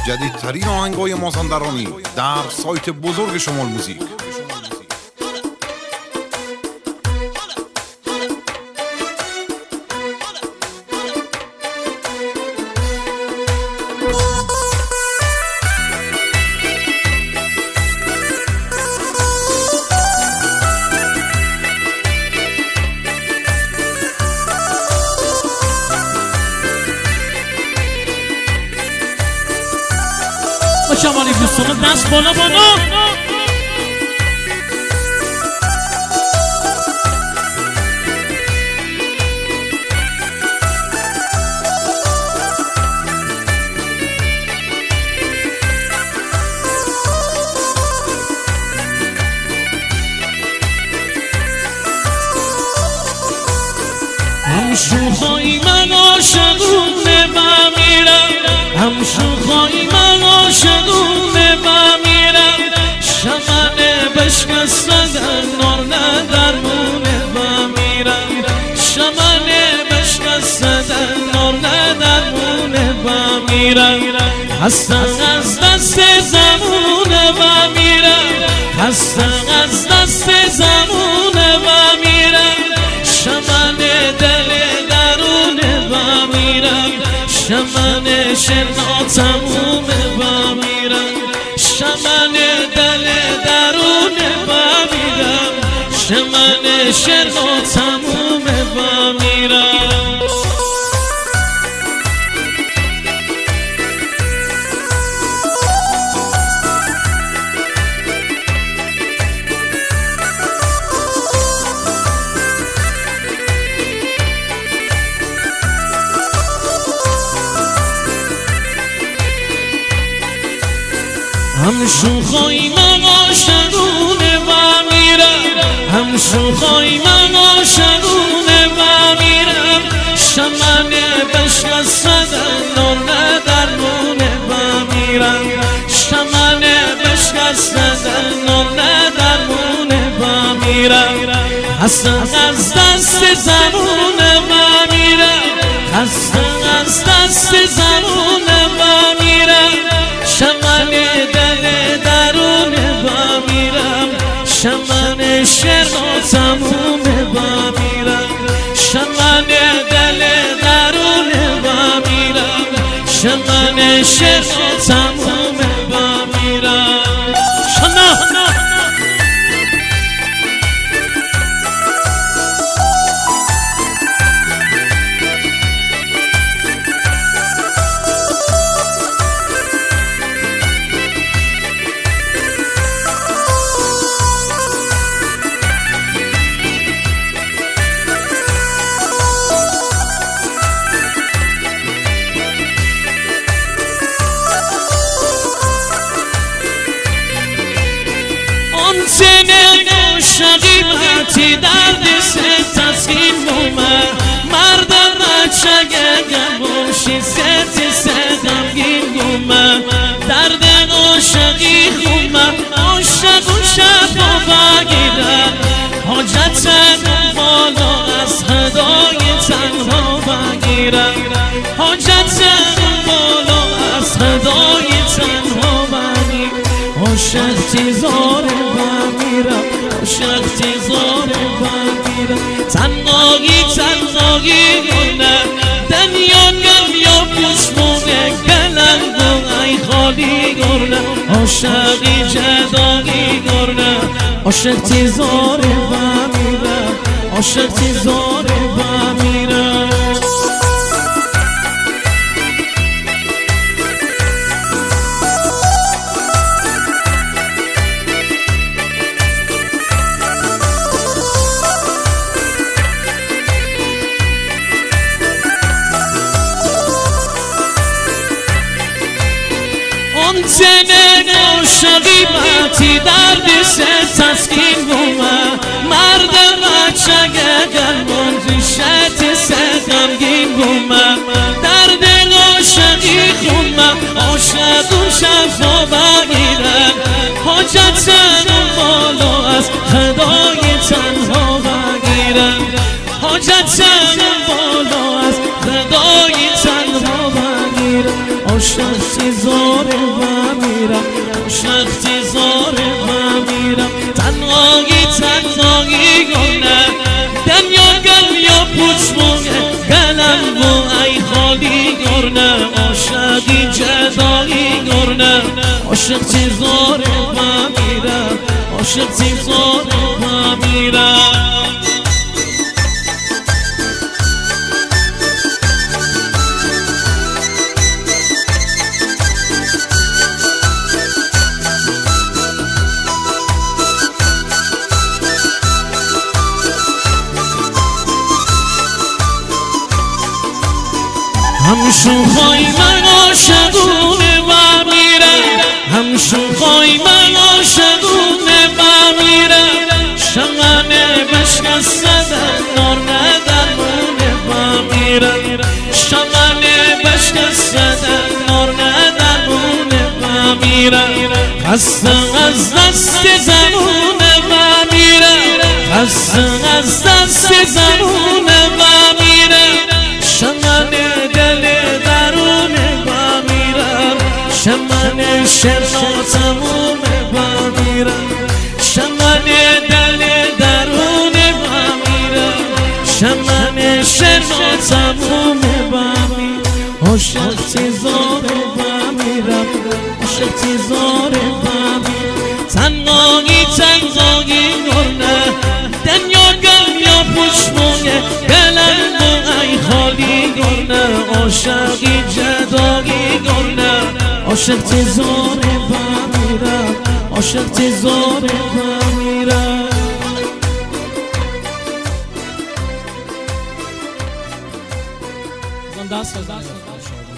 جدیدترین آهنگای مازندرانی در سایت بزرگ شمال موزیک. شمالی دوستان دست بالا بالا. همشوخای من عاشقونه بمیرم، همشوخای من عاشقونه بمیرم، شمنه بشکسته در نار ندرمونه بمیرم، شمنه بشکسته در نار ندرمونه بمیرم، خسته از دست زمونه بمیرم، خسته از دست زمونه بمیرم، شمنه دل درونه بمیرم، شمنه شرنا تمومه بمیرم، شمنه دل درونه بمیرم، شمنه شرنا تمومه بمیرم. همشوخای من عاشقونه بمیرم، همشوخای من عاشقونه بمیرم، شمنه بشکسته در نار ندرمونه بمیرم، شمنه بشکسته در نار ندرمونه بمیرم، خسته از دست زمونه بمیرم، خسته از دست زمونه بمیرم، شمنه دل درونه بمیرم، شمنه شرنا تمومه بمیرم، شمنه دل درونه بمیرم، شمنه شرنا تمومه بمیرم. شقیمتی درد ست تسکین بومه مردم بچه گموشی ست غمگین بومه درد عاشقی خومه عاشق و شب و بگیرم حاجت بالا از هدای تنها بگیرم حاجت بالا از هدای تنها بگیرم عاشق تیزاره بمیرم عاشق تیزاره بمیرم تنهایی تنهایی گونه دنیا گلیا پشمونه گلنگو ای خالی گرنه عاشقی جدایی گرنه عاشق تیزاره بمیرم عاشق تیزاره بمیرم. زنگ عاشقی باتی درد ست تسکین بومه مرد بچه گلمان ریشت ست غمگین بومه درد عاشقی خومه عاشق و شفا بگیرم حاجت بالا از خدای تنها بگیرم حاجت بالا از خدای تنها بگیرم عاشق تیزاره و میرم عاشق تیزاره و میرم تنهایی گونه دنیا گل پوچ موگه گلم و ای خالی گرنه عاشقی جدایی گرنه عاشق تیزاره و میرم عاشق تیزاره و میرم همشون خواهی من عاشقونه و میرم همشون خواهی من عاشقونه و میرم شمانه بشکستن نار ندرمونه و میرم شمانه بشکستن نار ندرمونه و میرم خستم از دست زنونه و میرم خستم از دست زنونه و میرم شمانه شمانه شنا تمومه با میرم شمانه دل درونه با میرم شمانه شنا تمومه با میرم عاشق تیزاره با میرم عاشق تیزاره با میرم تنهایی گرنه دنیا گل یا پشمونه گلم و ای خالی گرنه عاشقی جدایی گرنه عاشق تیزاره با میرم عاشق تیزاره با میرم دست